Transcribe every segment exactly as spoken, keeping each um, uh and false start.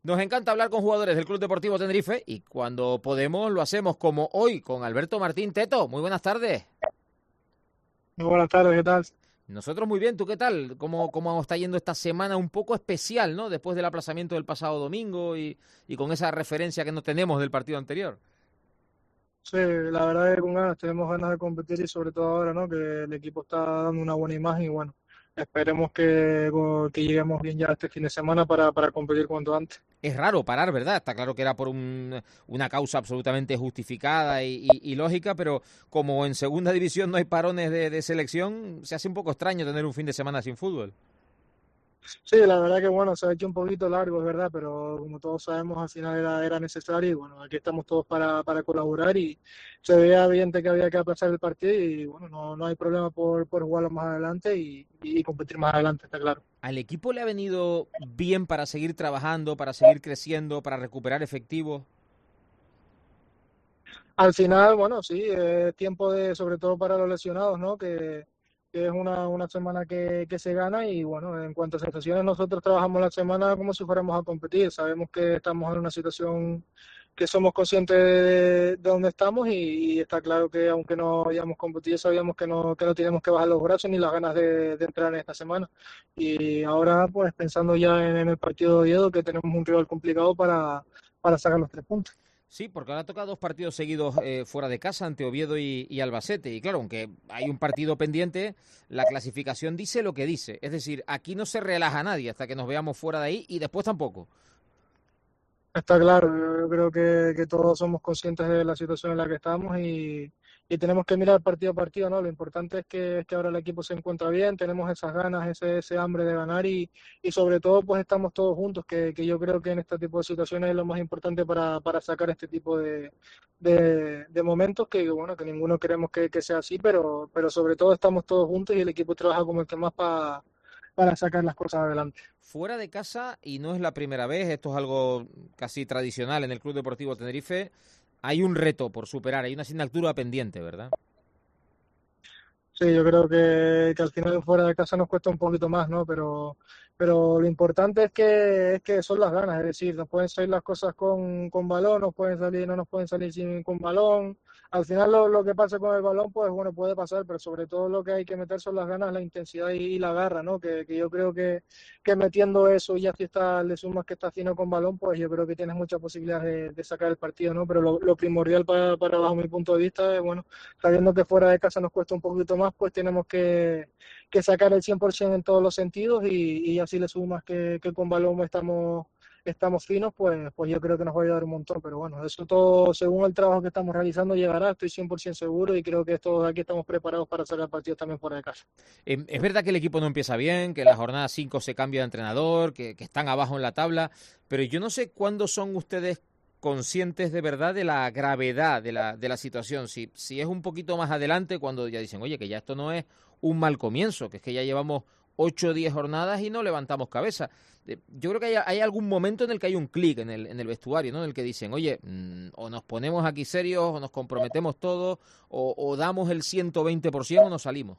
Nos encanta hablar con jugadores del Club Deportivo Tenerife y cuando podemos lo hacemos como hoy con Alberto Martín Teto. Muy buenas tardes. Muy buenas tardes, ¿qué tal? Nosotros muy bien, ¿tú qué tal? ¿Cómo, cómo está yendo esta semana un poco especial, ¿no? Después del aplazamiento del pasado domingo y, y con esa referencia que no tenemos del partido anterior. Sí, la verdad es que con ganas, tenemos ganas de competir y sobre todo ahora, ¿no? Que el equipo está dando una buena imagen y bueno, esperemos que, que lleguemos bien ya este fin de semana para, para competir cuanto antes. Es raro parar, ¿verdad? Está claro que era por un- una causa absolutamente justificada y, y- y lógica, pero como en segunda división no hay parones de, de selección, se hace un poco extraño tener un fin de semana sin fútbol. Sí, la verdad que bueno, se ha hecho un poquito largo, es verdad, pero como todos sabemos, al final era, era necesario y bueno, aquí estamos todos para, para colaborar y se veía evidente que había que aplazar el partido y bueno, no, no hay problema por, por jugarlo más adelante y, y competir más adelante, está claro. ¿Al equipo le ha venido bien para seguir trabajando, para seguir creciendo, para recuperar efectivos? Al final, bueno, sí, es tiempo de, sobre todo para los lesionados, ¿no? Que, que es una, una semana que, que se gana y bueno, en cuanto a sensaciones, nosotros trabajamos la semana como si fuéramos a competir. Sabemos que estamos en una situación que somos conscientes de, de dónde estamos y, y está claro que aunque no hayamos competido, sabíamos que no, que no tenemos que bajar los brazos ni las ganas de, de entrar en esta semana. Y ahora, pues pensando ya en, en el partido de Oviedo, que tenemos un rival complicado para, para sacar los tres puntos. Sí, porque ahora toca dos partidos seguidos eh, fuera de casa ante Oviedo y, y Albacete. Y claro, aunque hay un partido pendiente, la clasificación dice lo que dice. Es decir, aquí no se relaja nadie hasta que nos veamos fuera de ahí y después tampoco. Está claro, yo, yo creo que, que todos somos conscientes de la situación en la que estamos y, y tenemos que mirar partido a partido, ¿no? Lo importante es que, es que ahora el equipo se encuentra bien, tenemos esas ganas, ese, ese hambre de ganar y, y sobre todo pues estamos todos juntos, que, que yo creo que en este tipo de situaciones es lo más importante para, para sacar este tipo de, de, de momentos que, bueno, que ninguno queremos que, que sea así, pero, pero sobre todo estamos todos juntos y el equipo trabaja como el que más pa- para sacar las cosas adelante. Fuera de casa, y no es la primera vez, esto es algo casi tradicional en el Club Deportivo Tenerife, hay un reto por superar, hay una asignatura pendiente, ¿verdad? Sí, yo creo que, que al final fuera de casa nos cuesta un poquito más, ¿no? Pero, pero lo importante es que, es que son las ganas, es decir, nos pueden salir las cosas con, con balón, nos pueden salir, no nos pueden salir sin con balón. Al final lo, lo que pasa con el balón, pues bueno, puede pasar, pero sobre todo lo que hay que meter son las ganas, la intensidad y, y la garra, ¿no? Que, que yo creo que, que metiendo eso y ya si está, le sumas que está haciendo con balón, pues yo creo que tienes muchas posibilidades de, de sacar el partido, ¿no? Pero lo, lo primordial para, para bajo mi punto de vista es, bueno, sabiendo que fuera de casa nos cuesta un poquito más, pues tenemos que, que sacar el cien por ciento en todos los sentidos y, y así le sumas que, que con balón estamos, estamos finos, pues, pues yo creo que nos va a ayudar un montón. Pero bueno, eso todo, según el trabajo que estamos realizando, llegará, estoy cien por ciento seguro y creo que todos aquí estamos preparados para sacar partidos también fuera de casa. Eh, es verdad que el equipo no empieza bien, que en la jornada cinco se cambia de entrenador, que, que están abajo en la tabla, pero yo no sé cuándo son ustedes conscientes de verdad de la gravedad de la, de la situación. Si, si es un poquito más adelante, cuando ya dicen, oye, que ya esto no es un mal comienzo, que es que ya llevamos ocho o diez jornadas y no levantamos cabeza. Eh, Yo creo que hay, hay algún momento en el que hay un clic en el, en el vestuario, ¿no? En el que dicen, oye, mmm, o nos ponemos aquí serios, o nos comprometemos todos, o, o damos el ciento veinte por ciento o nos salimos.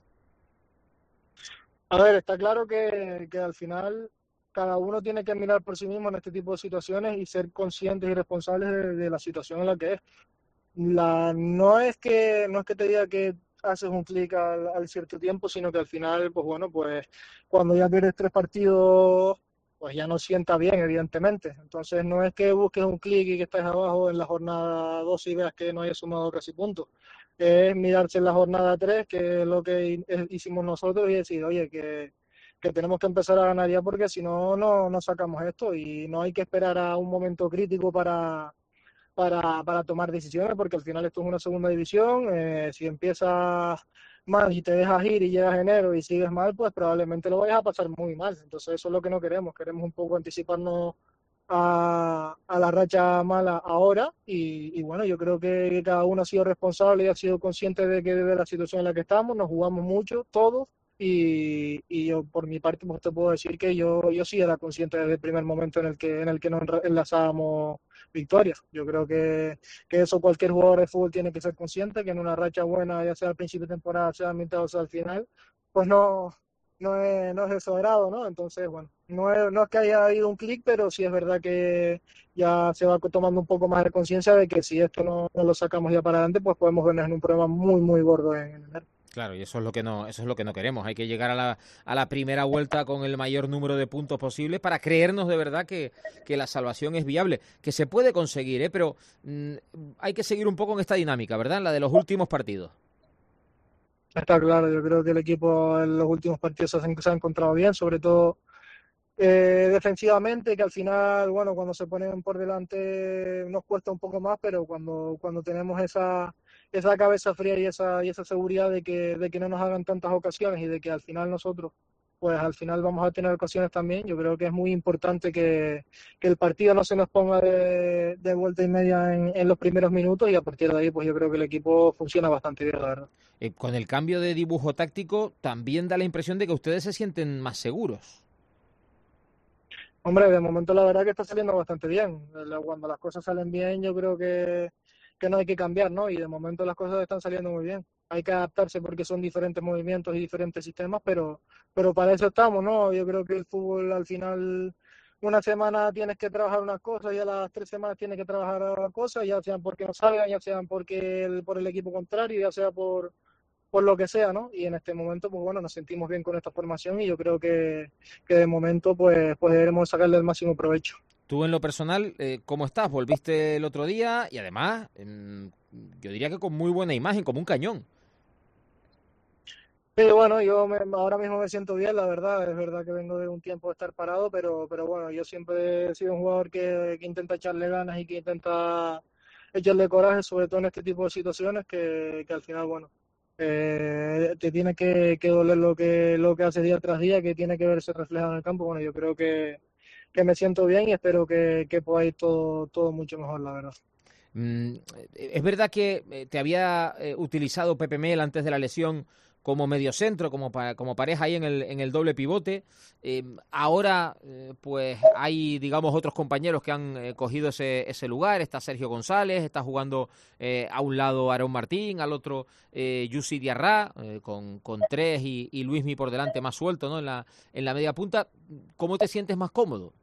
A ver, está claro que, que al final cada uno tiene que mirar por sí mismo en este tipo de situaciones y ser conscientes y responsables de, de la situación en la que es. La, no es que, no es que te diga que haces un clic al, al cierto tiempo, sino que al final, pues bueno, pues cuando ya pierdes tres partidos, pues ya no sienta bien, evidentemente. Entonces no es que busques un clic y que estés abajo en la jornada dos y veas que no hayas sumado casi puntos. Es mirarse en la jornada tres, que es lo que hicimos nosotros, y decir, oye, que, que tenemos que empezar a ganar ya porque si no, no, no sacamos esto y no hay que esperar a un momento crítico para para, para tomar decisiones, porque al final esto es una segunda división. Eh, si empiezas mal y te dejas ir y llegas a enero y sigues mal, pues probablemente lo vayas a pasar muy mal. Entonces eso es lo que no queremos. Queremos un poco anticiparnos a, a la racha mala ahora y, y bueno, yo creo que cada uno ha sido responsable y ha sido consciente de que de la situación en la que estamos, nos jugamos mucho, todos. Y, y yo por mi parte pues te puedo decir que yo, yo sí era consciente desde el primer momento en el que, en el que nos enlazábamos victorias. Yo creo que, que eso cualquier jugador de fútbol tiene que ser consciente, que en una racha buena, ya sea al principio de temporada, sea a mitad o sea al final, pues no, no es, no es de su agrado, ¿no? Entonces, bueno, no es, no es que haya habido un clic, pero sí es verdad que ya se va tomando un poco más de conciencia de que si esto no, no lo sacamos ya para adelante, pues podemos vernos en un problema muy, muy gordo en, en enero. Claro, y eso es lo que no, eso es lo que no queremos. Hay que llegar a la, a la primera vuelta con el mayor número de puntos posible para creernos de verdad que, que la salvación es viable, que se puede conseguir, ¿eh? Pero mmm, hay que seguir un poco en esta dinámica, ¿verdad? En la de los últimos partidos. Está claro, yo creo que el equipo en los últimos partidos se, han- se ha encontrado bien, sobre todo eh, defensivamente, que al final, bueno, cuando se ponen por delante nos cuesta un poco más, pero cuando, cuando tenemos esa, esa cabeza fría y esa, y esa seguridad de que, de que no nos hagan tantas ocasiones y de que al final nosotros, pues al final vamos a tener ocasiones también, yo creo que es muy importante que, que el partido no se nos ponga de, de vuelta y media en, en los primeros minutos y a partir de ahí, pues yo creo que el equipo funciona bastante bien, la verdad. Eh, con el cambio de dibujo táctico también da la impresión de que ustedes se sienten más seguros. Hombre, de momento la verdad que está saliendo bastante bien. La- Cuando las cosas salen bien, yo creo que, que no hay que cambiar, ¿no? Y de momento las cosas están saliendo muy bien. Hay que adaptarse porque son diferentes movimientos y diferentes sistemas, pero, pero para eso estamos, ¿no? Yo creo que el fútbol al final, una semana tienes que trabajar una cosa y a las tres semanas tienes que trabajar otra cosa, ya sean porque no salgan, ya sean porque el, por el equipo contrario, ya sea por por lo que sea, ¿no? Y en este momento, pues bueno, nos sentimos bien con esta formación y yo creo que, que de momento, pues, pues debemos sacarle el máximo provecho. Tú en lo personal, eh, ¿cómo estás? Volviste el otro día y además, mm, yo diría que con muy buena imagen, como un cañón. Sí, bueno, yo me- ahora mismo me siento bien, la verdad, es verdad que vengo de un tiempo de estar parado, pero, pero bueno, yo siempre he sido un jugador que, que intenta echarle ganas y que intenta echarle coraje, sobre todo en este tipo de situaciones, que, que al final, bueno, eh, te tiene que, que doler lo que, lo que haces día tras día, que tiene que verse reflejado en el campo. Bueno, yo creo que, que me siento bien y espero que, que pueda ir todo, todo mucho mejor, la verdad. Mm, es verdad que eh, te había eh, utilizado Pepe Mel antes de la lesión como mediocentro, como, pa- como pareja ahí en el, en el doble pivote. Eh, ahora, eh, pues hay, digamos, otros compañeros que han eh, cogido ese, ese lugar. Está Sergio González, está jugando eh, a un lado Aarón Martín, al otro eh, Yusi Diarra, eh, con, con tres y, y Luismi por delante más suelto, ¿no? En la, en la media punta. ¿Cómo te sientes más cómodo?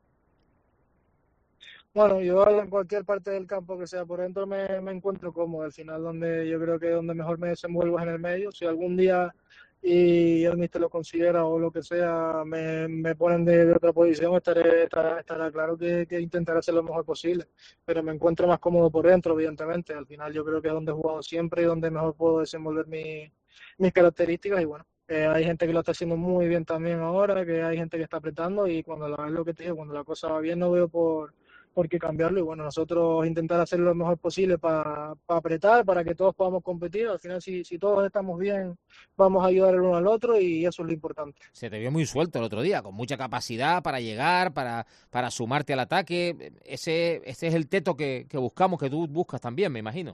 Bueno, yo en cualquier parte del campo que sea por dentro me, me encuentro cómodo. Al final, donde yo creo que donde mejor me desenvuelvo es en el medio. Si algún día y el míster lo considera o lo que sea, me, me ponen de, de otra posición, estaré, estará, estará claro que, que intentaré hacer lo mejor posible. Pero me encuentro más cómodo por dentro, evidentemente. Al final, yo creo que es donde he jugado siempre y donde mejor puedo desenvolver mi, mis características. Y bueno, eh, hay gente que lo está haciendo muy bien también ahora, que hay gente que está apretando. Y cuando la, es lo que te digo, cuando la cosa va bien, no veo por por qué cambiarlo y bueno, nosotros intentar hacer lo mejor posible para pa apretar, para que todos podamos competir. Al final, si, si todos estamos bien, vamos a ayudar el uno al otro y eso es lo importante. Se te vio muy suelto el otro día, con mucha capacidad para llegar, para, para sumarte al ataque. Ese, ese es el teto que, que buscamos, que tú buscas también, me imagino.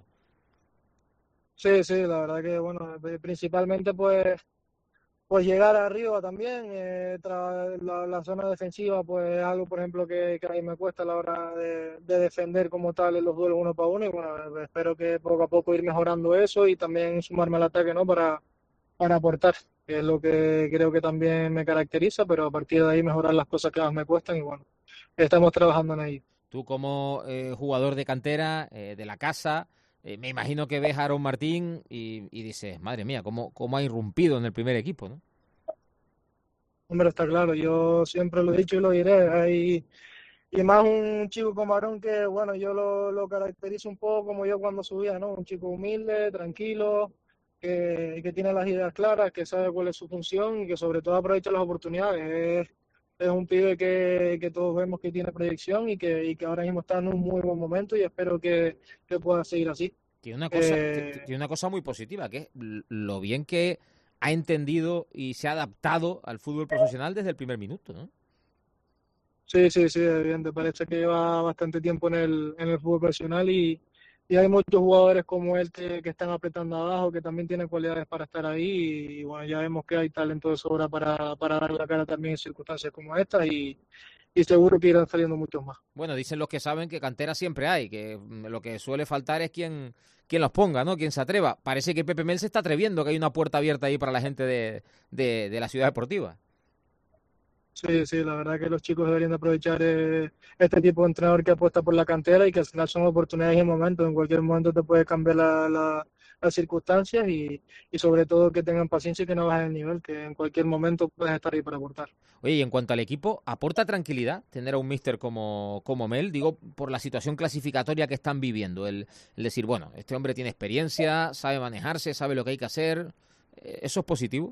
Sí, sí, la verdad que bueno, principalmente pues pues llegar arriba también, eh, tra- la, la zona defensiva, pues es algo, por ejemplo, que, que a mí me cuesta a la hora de, de defender como tal en los duelos uno para uno, y bueno, espero que poco a poco ir mejorando eso y también sumarme al ataque, ¿no? Para, para aportar, que es lo que creo que también me caracteriza, pero a partir de ahí mejorar las cosas que más me cuestan y bueno, estamos trabajando en ello. Tú como eh, jugador de cantera, eh, de la casa, eh, me imagino que ves a Aaron Martín y, y dices, madre mía, cómo, cómo ha irrumpido en el primer equipo, ¿no? Hombre, está claro, yo siempre lo he dicho y lo diré, hay y más un chico como Aarón que, bueno, yo lo, lo caracterizo un poco como yo cuando subía, ¿no? Un chico humilde, tranquilo, que, que tiene las ideas claras, que sabe cuál es su función y que sobre todo aprovecha las oportunidades. Es, es un pibe que, que todos vemos que tiene proyección y que, y que ahora mismo está en un muy buen momento y espero que, que pueda seguir así. Tiene una cosa, t- t- Eh, tiene una cosa muy positiva, que es l- lo bien que ha entendido y se ha adaptado al fútbol profesional desde el primer minuto, ¿no? Sí, sí, sí, evidente. Parece que lleva bastante tiempo en el, en el fútbol profesional y, y hay muchos jugadores como él que, que están apretando abajo, que también tienen cualidades para estar ahí y, bueno, ya vemos que hay talento de sobra para, para dar la cara también en circunstancias como estas y, y seguro que irán saliendo muchos más. Bueno, dicen los que saben que cantera siempre hay, que mm, lo que suele faltar es quien, quien los ponga, ¿no? Quien se atreva. Parece que Pepe Mel se está atreviendo, que hay una puerta abierta ahí para la gente de, de, de la ciudad deportiva. Sí, sí, la verdad que los chicos deberían de aprovechar eh, este tipo de entrenador que apuesta por la cantera y que al final son oportunidades y momentos. En cualquier momento te puede cambiar la, la- las circunstancias y, y sobre todo que tengan paciencia y que no bajen el nivel, que en cualquier momento puedes estar ahí para aportar. Oye, y en cuanto al equipo, ¿aporta tranquilidad tener a un míster como, como Mel? Digo, por la situación clasificatoria que están viviendo. El, el decir, bueno, este hombre tiene experiencia, sabe manejarse, sabe lo que hay que hacer. Eh, ¿Eso es positivo?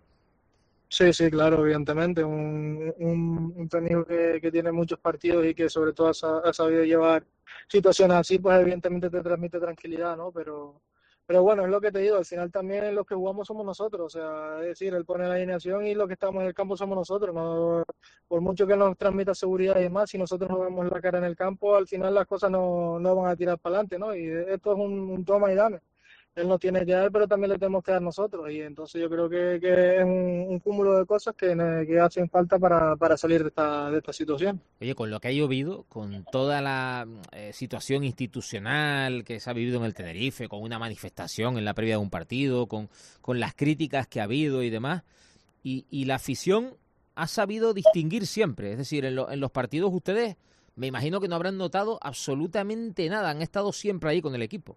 Sí, sí, claro, evidentemente. Un, un, un técnico que, que tiene muchos partidos y que sobre todo ha, sa- ha sabido llevar situaciones así, pues evidentemente te transmite tranquilidad, ¿no? Pero, pero bueno, es lo que te digo, al final también los que jugamos somos nosotros, o sea, es decir, él pone la alineación y los que estamos en el campo somos nosotros, ¿no? Por mucho que nos transmita seguridad y demás, si nosotros no vemos la cara en el campo, al final las cosas no, no van a tirar para adelante, ¿no? Y esto es un, un toma y dame. Él nos tiene que dar, pero también le tenemos que dar nosotros. Y entonces yo creo que, que es un, un cúmulo de cosas que, que hacen falta para, para salir de esta, de esta situación. Oye, con lo que ha llovido, con toda la eh, situación institucional que se ha vivido en el Tenerife, con una manifestación en la previa de un partido, con, con las críticas que ha habido y demás, y, y la afición ha sabido distinguir siempre. Es decir, en, lo- en los partidos ustedes me imagino que no habrán notado absolutamente nada, han estado siempre ahí con el equipo.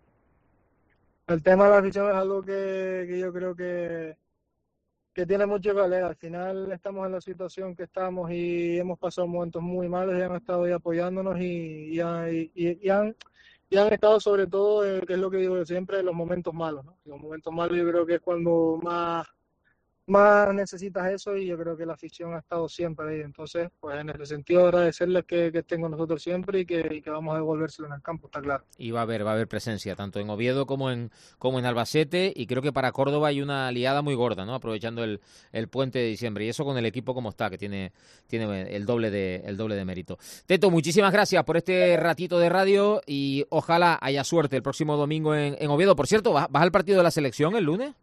El tema de la afición es algo que, que yo creo que, que tiene mucho que valer. Al final estamos en la situación que estamos y hemos pasado momentos muy malos y han estado ahí apoyándonos y, y, ha- y- y han, y han estado sobre todo, eh, que es lo que digo yo siempre, en los momentos malos, ¿no? Los momentos malos yo creo que es cuando más más necesitas eso y yo creo que la afición ha estado siempre ahí. Entonces, pues en ese sentido agradecerles que, que estén con nosotros siempre y que, y que vamos a devolvérselo en el campo, está claro. Y va a haber, va a haber presencia, tanto en Oviedo como en, como en Albacete, y creo que para Córdoba hay una aliada muy gorda, ¿no? Aprovechando el, el puente de diciembre. Y eso con el equipo como está, que tiene, tiene el doble de, el doble de mérito. Teto, muchísimas gracias por este ratito de radio y ojalá haya suerte el próximo domingo en, en Oviedo. Por cierto, ¿vas, vas al partido de la selección el lunes?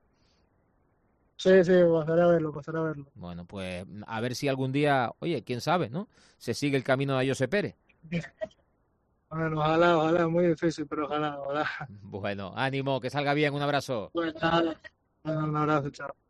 Sí, sí, pasaré a verlo, pasaré a verlo. Bueno, pues a ver si algún día, oye, quién sabe, ¿no? Se sigue el camino de José Pérez. Bueno, ojalá, ojalá, muy difícil, pero ojalá, ojalá. Bueno, ánimo, que salga bien, un abrazo. Pues nada, un abrazo, chao.